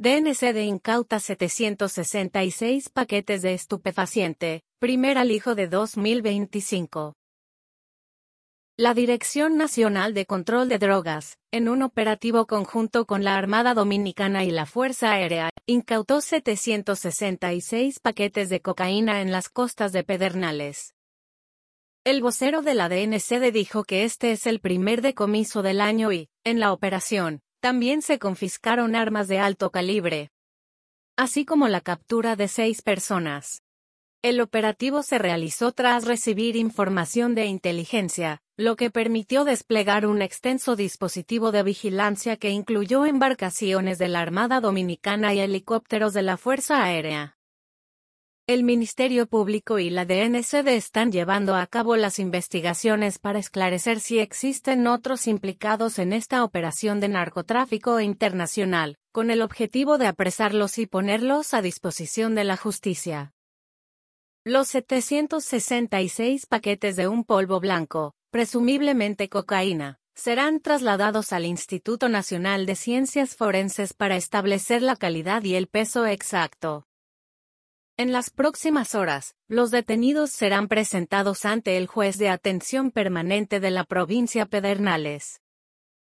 DNCD incauta 766 paquetes de estupefaciente, primer alijo de 2025. La Dirección Nacional de Control de Drogas, en un operativo conjunto con la Armada Dominicana y la Fuerza Aérea, incautó 766 paquetes de cocaína en las costas de Pedernales. El vocero de la DNCD dijo que este es el primer decomiso del año y, en la operación, también se confiscaron armas de alto calibre, así como la captura de 6 personas. El operativo se realizó tras recibir información de inteligencia, lo que permitió desplegar un extenso dispositivo de vigilancia que incluyó embarcaciones de la Armada Dominicana y helicópteros de la Fuerza Aérea. El Ministerio Público y la DNCD están llevando a cabo las investigaciones para esclarecer si existen otros implicados en esta operación de narcotráfico internacional, con el objetivo de apresarlos y ponerlos a disposición de la justicia. Los 766 paquetes de un polvo blanco, presumiblemente cocaína, serán trasladados al Instituto Nacional de Ciencias Forenses para establecer la calidad y el peso exacto. En las próximas horas, los detenidos serán presentados ante el juez de atención permanente de la provincia Pedernales.